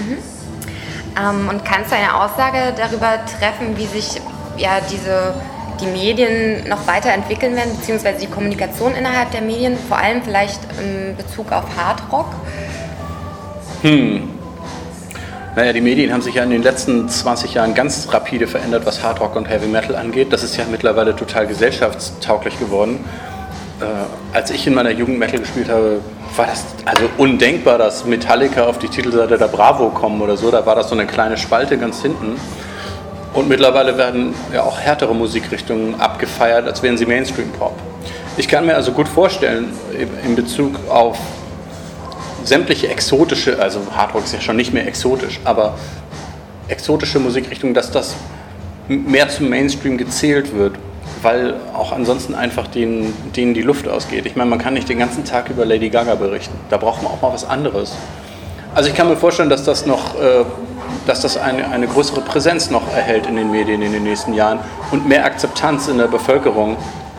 Und kannst du eine Aussage darüber treffen, wie sich die Medien noch weiterentwickeln werden, beziehungsweise die Kommunikation innerhalb der Medien, vor allem vielleicht in Bezug auf Hardrock? Naja, die Medien haben sich ja in den letzten 20 Jahren ganz rapide verändert, was Hardrock und Heavy Metal angeht. Das ist ja mittlerweile total gesellschaftstauglich geworden. Als ich in meiner Jugend Metal gespielt habe, war das also undenkbar, dass Metallica auf die Titelseite der Bravo kommen oder so. Da war das so eine kleine Spalte ganz hinten. Und mittlerweile werden ja auch härtere Musikrichtungen abgefeiert, als wären sie Mainstream-Pop. Ich kann mir also gut vorstellen, in Bezug auf sämtliche exotische, also Hardrock ist ja schon nicht mehr exotisch, aber exotische Musikrichtungen, dass das mehr zum Mainstream gezählt wird, weil auch ansonsten einfach denen die Luft ausgeht. Ich meine, man kann nicht den ganzen Tag über Lady Gaga berichten, da braucht man auch mal was anderes. Also ich kann mir vorstellen, dass das eine größere Präsenz noch erhält in den Medien in den nächsten Jahren und mehr Akzeptanz in der Bevölkerung.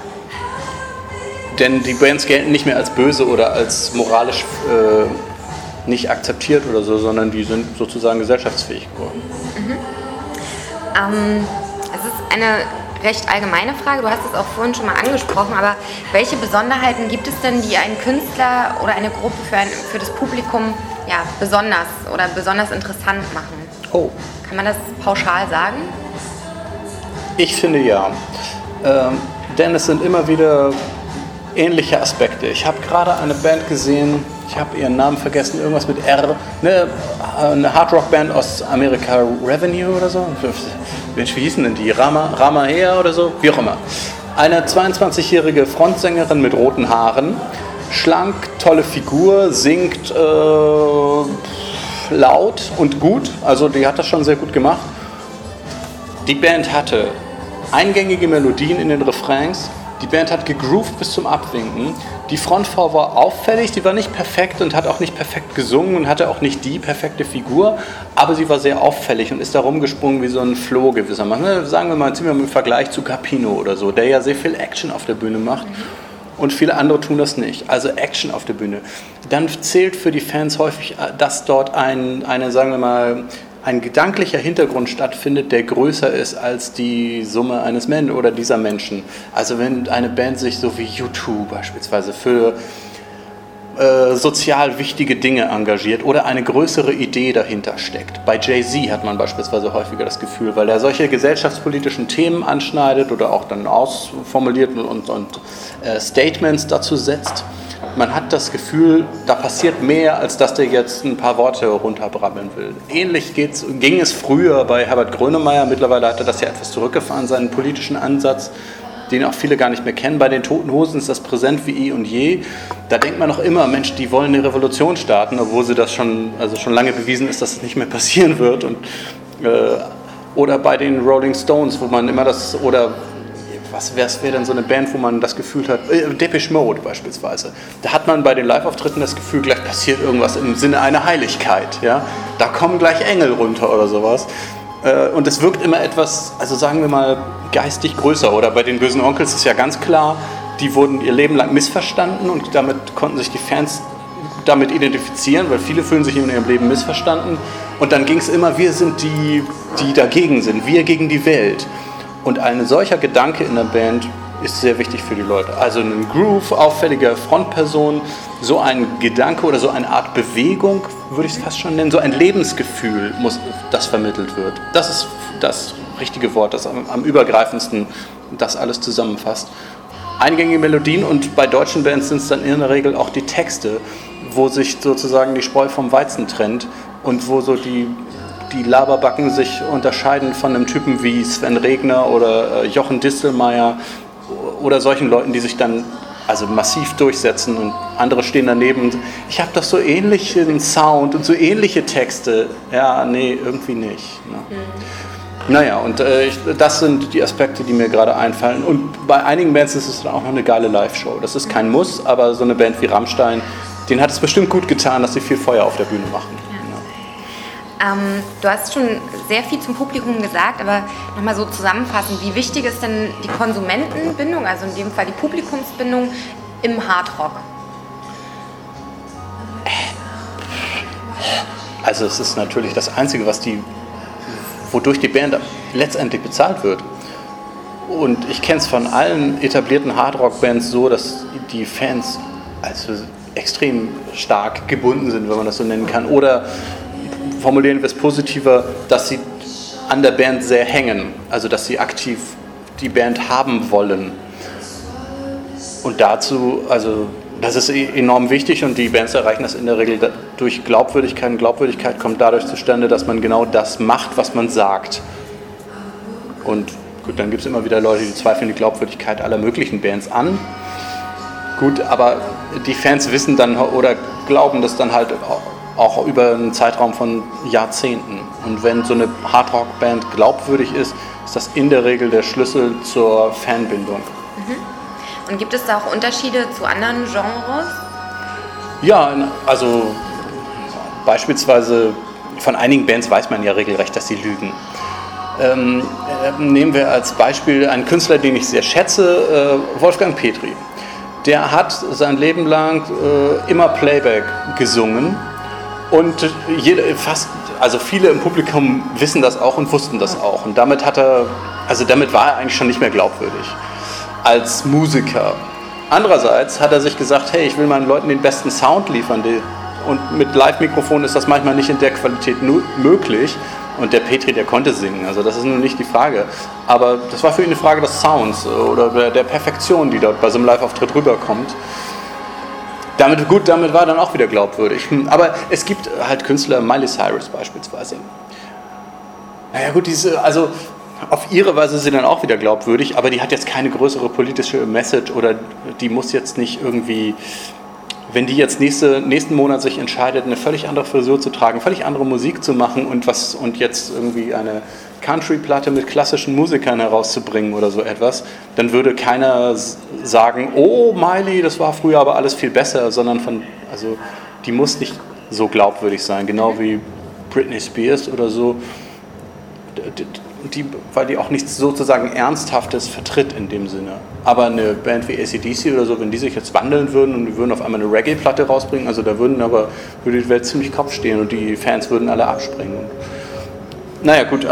Denn die Bands gelten nicht mehr als böse oder als moralisch nicht akzeptiert oder so, sondern die sind sozusagen gesellschaftsfähig geworden. Es ist eine recht allgemeine Frage, du hast es auch vorhin schon mal angesprochen, aber welche Besonderheiten gibt es denn, die einen Künstler oder eine Gruppe für das Publikum besonders interessant machen? Oh. Kann man das pauschal sagen? Ich finde ja. Denn es sind immer wieder ähnliche Aspekte. Ich habe gerade eine Band gesehen, ich habe ihren Namen vergessen, irgendwas mit R, eine Hardrock-Band aus Amerika, Revenue oder so. Mensch, wie hießen denn die? Ramahea oder so? Wie auch immer. Eine 22-jährige Frontsängerin mit roten Haaren, schlank, tolle Figur, singt laut und gut, also die hat das schon sehr gut gemacht. Die Band hatte eingängige Melodien in den Refrains, die Band hat gegroovt bis zum Abwinken, die Frontfrau war auffällig, die war nicht perfekt und hat auch nicht perfekt gesungen und hatte auch nicht die perfekte Figur, aber sie war sehr auffällig und ist da rumgesprungen wie so ein Floh gewissermaßen. Sagen wir mal, ziehen wir mal im Vergleich zu Capino oder so, der ja sehr viel Action auf der Bühne macht. Und viele andere tun das nicht. Also Action auf der Bühne. Dann zählt für die Fans häufig, dass dort ein gedanklicher Hintergrund stattfindet, der größer ist als die Summe eines Menschen oder dieser Menschen. Also wenn eine Band sich so wie U2 beispielsweise für sozial wichtige Dinge engagiert oder eine größere Idee dahinter steckt. Bei Jay-Z hat man beispielsweise häufiger das Gefühl, weil er solche gesellschaftspolitischen Themen anschneidet oder auch dann ausformuliert und Statements dazu setzt. Man hat das Gefühl, da passiert mehr, als dass der jetzt ein paar Worte runterbrabbeln will. Ähnlich ging es früher bei Herbert Grönemeyer. Mittlerweile hat er das ja etwas zurückgefahren, seinen politischen Ansatz, den auch viele gar nicht mehr kennen. Bei den Toten Hosen ist das präsent wie eh und je. Da denkt man noch immer, Mensch, die wollen eine Revolution starten, obwohl sie das schon lange bewiesen ist, dass es nicht mehr passieren wird. Oder bei den Rolling Stones, wo man immer was wäre denn so eine Band, wo man das Gefühl hat, Depeche Mode beispielsweise. Da hat man bei den Live-Auftritten das Gefühl, gleich passiert irgendwas im Sinne einer Heiligkeit. Ja? Da kommen gleich Engel runter oder sowas. Und es wirkt immer etwas, also sagen wir mal, geistig größer. Oder bei den Bösen Onkels ist ja ganz klar, die wurden ihr Leben lang missverstanden und damit konnten sich die Fans damit identifizieren, weil viele fühlen sich in ihrem Leben missverstanden. Und dann ging es immer, wir sind die dagegen sind, wir gegen die Welt. Und ein solcher Gedanke in der Band ist sehr wichtig für die Leute. Also ein Groove, auffällige Frontperson, so ein Gedanke oder so eine Art Bewegung, würde ich es fast schon nennen, so ein Lebensgefühl, das vermittelt wird. Das ist das richtige Wort, das am übergreifendsten das alles zusammenfasst. Eingängige Melodien und bei deutschen Bands sind es dann in der Regel auch die Texte, wo sich sozusagen die Spreu vom Weizen trennt und wo so die Laberbacken sich unterscheiden von einem Typen wie Sven Regner oder Jochen Distelmeier oder solchen Leuten, die sich dann also massiv durchsetzen und andere stehen daneben und ich habe doch so ähnlichen Sound und so ähnliche Texte. Ja, nee, irgendwie nicht. Ne? Naja, und das sind die Aspekte, die mir gerade einfallen. Und bei einigen Bands ist es dann auch noch eine geile Live-Show. Das ist kein Muss, aber so eine Band wie Rammstein, denen hat es bestimmt gut getan, dass sie viel Feuer auf der Bühne machen. Du hast schon sehr viel zum Publikum gesagt, aber nochmal so zusammenfassend, wie wichtig ist denn die Konsumentenbindung, also in dem Fall die Publikumsbindung im Hardrock? Also es ist natürlich das Einzige, wodurch die Band letztendlich bezahlt wird. Und ich kenne es von allen etablierten Hardrock-Bands so, dass die Fans also extrem stark gebunden sind, wenn man das so nennen kann, oder formulieren wir es positiver, dass sie an der Band sehr hängen, also dass sie aktiv die Band haben wollen. Und dazu, also das ist enorm wichtig und die Bands erreichen das in der Regel durch Glaubwürdigkeit. Und Glaubwürdigkeit kommt dadurch zustande, dass man genau das macht, was man sagt. Und gut, dann gibt es immer wieder Leute, die zweifeln die Glaubwürdigkeit aller möglichen Bands an. Gut, aber die Fans wissen dann oder glauben das dann halt auch über einen Zeitraum von Jahrzehnten. Und wenn so eine Hardrock-Band glaubwürdig ist, ist das in der Regel der Schlüssel zur Fanbindung. Und gibt es da auch Unterschiede zu anderen Genres? Ja, also beispielsweise von einigen Bands weiß man ja regelrecht, dass sie lügen. Nehmen wir als Beispiel einen Künstler, den ich sehr schätze, Wolfgang Petri. Der hat sein Leben lang immer Playback gesungen und viele im Publikum wissen das auch und wussten das auch. Und damit war er eigentlich schon nicht mehr glaubwürdig als Musiker. Andererseits hat er sich gesagt, hey, ich will meinen Leuten den besten Sound liefern. Und mit Live-Mikrofon ist das manchmal nicht in der Qualität möglich. Und der Petri, der konnte singen, also das ist nun nicht die Frage. Aber das war für ihn eine Frage des Sounds oder der Perfektion, die dort bei so einem Live-Auftritt rüberkommt. Damit war er dann auch wieder glaubwürdig. Aber es gibt halt Künstler, Miley Cyrus beispielsweise. Naja gut, auf ihre Weise ist sie dann auch wieder glaubwürdig, aber die hat jetzt keine größere politische Message oder die muss jetzt nicht irgendwie, wenn die jetzt nächsten Monat sich entscheidet, eine völlig andere Frisur zu tragen, völlig andere Musik zu machen und jetzt irgendwie eine Country-Platte mit klassischen Musikern herauszubringen oder so etwas, dann würde keiner sagen, oh Miley, das war früher aber alles viel besser, sondern die muss nicht so glaubwürdig sein, genau wie Britney Spears oder so. Weil die auch nichts sozusagen Ernsthaftes vertritt in dem Sinne. Aber eine Band wie AC/DC oder so, wenn die sich jetzt wandeln würden und die würden auf einmal eine Reggae-Platte rausbringen, also da würde die Welt ziemlich Kopf stehen und die Fans würden alle abspringen. Naja gut,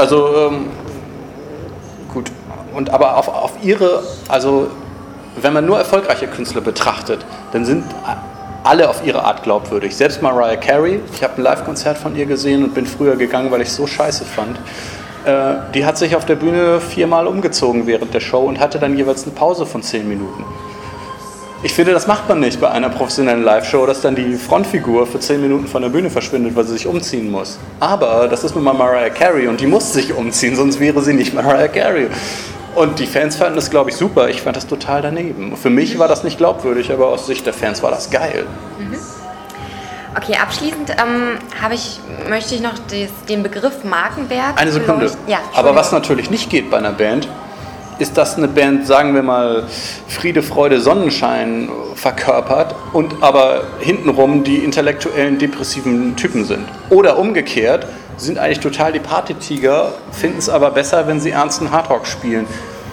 gut. Und aber auf ihre, also wenn man nur erfolgreiche Künstler betrachtet, dann sind alle auf ihre Art glaubwürdig. Selbst Mariah Carey, ich habe ein Live-Konzert von ihr gesehen und bin früher gegangen, weil ich es so scheiße fand. Die hat sich auf der Bühne 4-mal umgezogen während der Show und hatte dann jeweils eine Pause von 10 Minuten. Ich finde, das macht man nicht bei einer professionellen Live-Show, dass dann die Frontfigur für 10 Minuten von der Bühne verschwindet, weil sie sich umziehen muss. Aber das ist nun mal Mariah Carey und die muss sich umziehen, sonst wäre sie nicht Mariah Carey. Und die Fans fanden das, glaube ich, super. Ich fand das total daneben. Für mich war das nicht glaubwürdig, aber aus Sicht der Fans war das geil. Okay, abschließend möchte ich noch den Begriff Markenwert. Eine Sekunde. Aber was natürlich nicht geht bei einer Band, ist, dass eine Band, sagen wir mal, Friede, Freude, Sonnenschein verkörpert und aber hintenrum die intellektuellen, depressiven Typen sind. Oder umgekehrt, sind eigentlich total die Partytiger, finden es aber besser, wenn sie ernsten Hardrock spielen.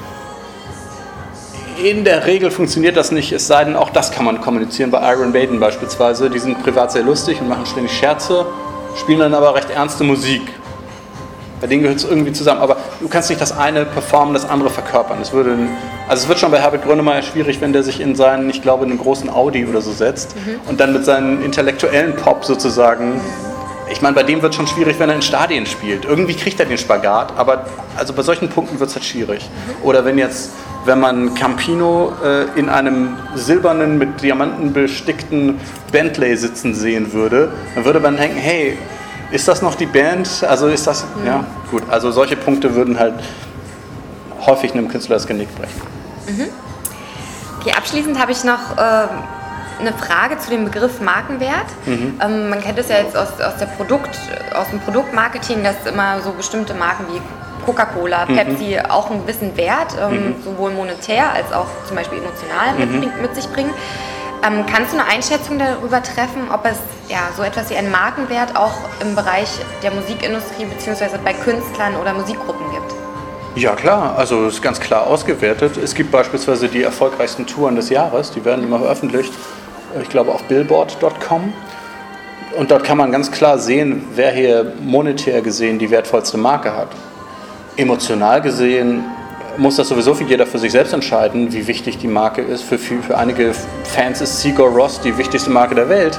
In der Regel funktioniert das nicht, es sei denn, auch das kann man kommunizieren. Bei Iron Maiden beispielsweise, die sind privat sehr lustig und machen ständig Scherze, spielen dann aber recht ernste Musik. Bei denen gehört es irgendwie zusammen, aber du kannst nicht das eine performen, das andere verkörpern. Es wird schon bei Herbert Grönemeyer schwierig, wenn der sich in seinen, ich glaube, einen großen Audi oder so setzt und dann mit seinem intellektuellen Pop sozusagen. Ich meine, bei dem wird es schon schwierig, wenn er in Stadien spielt. Irgendwie kriegt er den Spagat, aber also bei solchen Punkten wird es halt schwierig. Oder wenn man Campino in einem silbernen, mit Diamanten bestickten Bentley sitzen sehen würde, dann würde man denken, hey, ist das noch die Band? Also ist das, ja, gut. Also solche Punkte würden halt häufig einem Künstler das Genick brechen. Okay, abschließend habe ich noch eine Frage zu dem Begriff Markenwert. Man kennt es ja jetzt aus dem Produktmarketing, dass immer so bestimmte Marken wie Coca-Cola, Pepsi auch einen gewissen Wert, sowohl monetär als auch zum Beispiel emotional mit sich bringen. Kannst du eine Einschätzung darüber treffen, ob es so etwas wie einen Markenwert auch im Bereich der Musikindustrie bzw. bei Künstlern oder Musikgruppen gibt? Ja klar, also es ist ganz klar ausgewertet. Es gibt beispielsweise die erfolgreichsten Touren des Jahres, die werden immer veröffentlicht, ich glaube auf Billboard.com. Und dort kann man ganz klar sehen, wer hier monetär gesehen die wertvollste Marke hat. Emotional gesehen muss das sowieso jeder für sich selbst entscheiden, wie wichtig die Marke ist. Für einige Fans ist Sigur Rós die wichtigste Marke der Welt.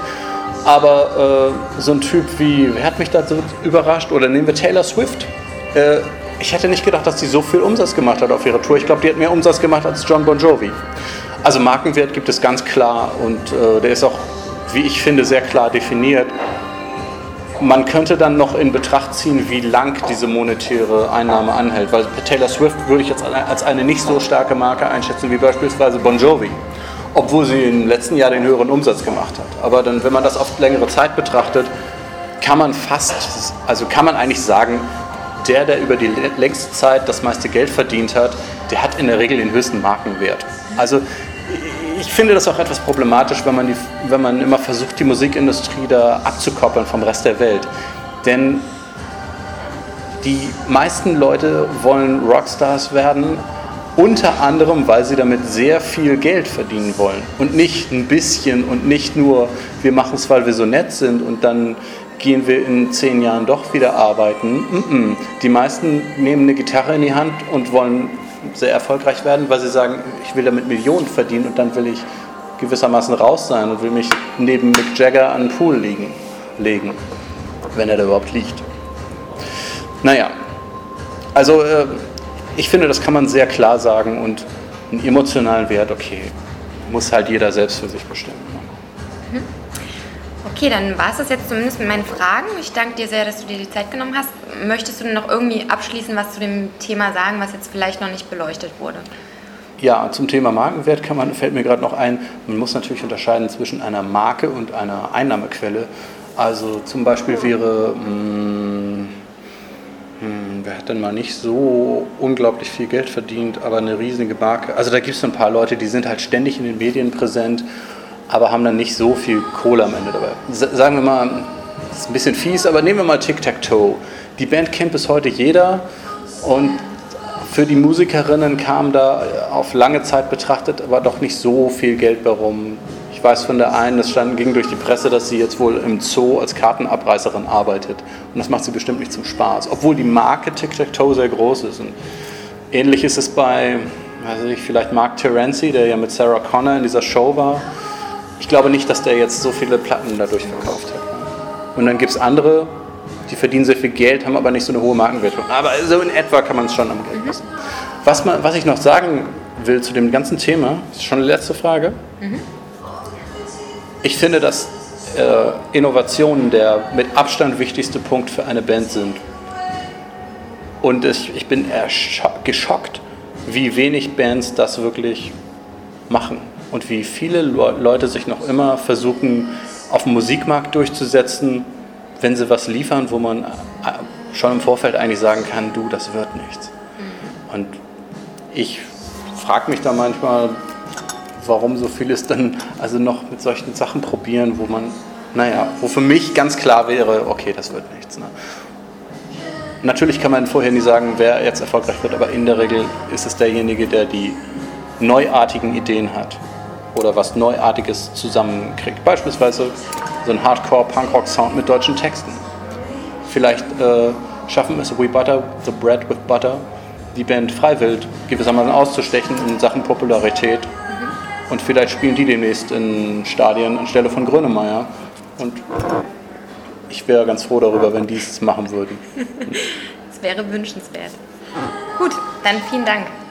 Aber so ein Typ wie, wer hat mich da so überrascht? Oder nehmen wir Taylor Swift. Ich hätte nicht gedacht, dass die so viel Umsatz gemacht hat auf ihrer Tour. Ich glaube, die hat mehr Umsatz gemacht als John Bon Jovi. Also Markenwert gibt es ganz klar und der ist auch, wie ich finde, sehr klar definiert. Man könnte dann noch in Betracht ziehen, wie lang diese monetäre Einnahme anhält. Weil Taylor Swift würde ich jetzt als eine nicht so starke Marke einschätzen wie beispielsweise Bon Jovi. Obwohl sie im letzten Jahr den höheren Umsatz gemacht hat. Aber dann, wenn man das auf längere Zeit betrachtet, kann man eigentlich sagen, der über die längste Zeit das meiste Geld verdient hat, der hat in der Regel den höchsten Markenwert. Also ich finde das auch etwas problematisch, wenn man immer versucht, die Musikindustrie da abzukoppeln vom Rest der Welt. Denn die meisten Leute wollen Rockstars werden, unter anderem, weil sie damit sehr viel Geld verdienen wollen. Und nicht ein bisschen und nicht nur, wir machen es, weil wir so nett sind und dann gehen wir in 10 Jahren doch wieder arbeiten. Die meisten nehmen eine Gitarre in die Hand und wollen sehr erfolgreich werden, weil sie sagen, ich will damit Millionen verdienen und dann will ich gewissermaßen raus sein und will mich neben Mick Jagger an den Pool legen, wenn er da überhaupt liegt. Naja, also ich finde, das kann man sehr klar sagen und einen emotionalen Wert, okay, muss halt jeder selbst für sich bestimmen. Okay, dann war es das jetzt zumindest mit meinen Fragen. Ich danke dir sehr, dass du dir die Zeit genommen hast. Möchtest du denn noch irgendwie abschließend was zu dem Thema sagen, was jetzt vielleicht noch nicht beleuchtet wurde? Ja, zum Thema Markenwert fällt mir gerade noch ein, man muss natürlich unterscheiden zwischen einer Marke und einer Einnahmequelle. Also zum Beispiel wäre, wer hat denn mal nicht so unglaublich viel Geld verdient, aber eine riesige Marke. Also da gibt es ein paar Leute, die sind halt ständig in den Medien präsent, aber haben dann nicht so viel Kohle am Ende dabei. Sagen wir mal, das ist ein bisschen fies, aber nehmen wir mal Tic-Tac-Toe. Die Band kennt bis heute jeder und für die Musikerinnen kam da auf lange Zeit betrachtet aber doch nicht so viel Geld bei rum. Ich weiß von der einen, ging durch die Presse, dass sie jetzt wohl im Zoo als Kartenabreißerin arbeitet. Und das macht sie bestimmt nicht zum Spaß, obwohl die Marke Tic-Tac-Toe sehr groß ist. Und ähnlich ist es bei, vielleicht Mark Terenzi, der ja mit Sarah Connor in dieser Show war. Ich glaube nicht, dass der jetzt so viele Platten dadurch verkauft hat. Und dann gibt es andere, die verdienen sehr viel Geld, haben aber nicht so eine hohe Markenwertung. Aber so in etwa kann man es schon am Geld messen. Was ich noch sagen will zu dem ganzen Thema, ist schon die letzte Frage. Ich finde, dass Innovationen der mit Abstand wichtigste Punkt für eine Band sind. Und ich bin eher geschockt, wie wenig Bands das wirklich machen. Und wie viele Leute sich noch immer versuchen, auf dem Musikmarkt durchzusetzen, wenn sie was liefern, wo man schon im Vorfeld eigentlich sagen kann, du, das wird nichts. Und ich frage mich da manchmal, warum so vieles dann also noch mit solchen Sachen probieren, wo für mich ganz klar wäre, okay, das wird nichts. Ne? Natürlich kann man vorher nie sagen, wer jetzt erfolgreich wird, aber in der Regel ist es derjenige, der die neuartigen Ideen hat oder was Neuartiges zusammenkriegt. Beispielsweise so ein Hardcore-Punkrock-Sound mit deutschen Texten. Vielleicht schaffen es We Butter, The Bread with Butter, die Band Freiwild gewissermaßen auszustechen in Sachen Popularität. Und vielleicht spielen die demnächst in Stadien anstelle von Grönemeyer. Und ich wäre ganz froh darüber, wenn die es machen würden. Das wäre wünschenswert. Gut, dann vielen Dank.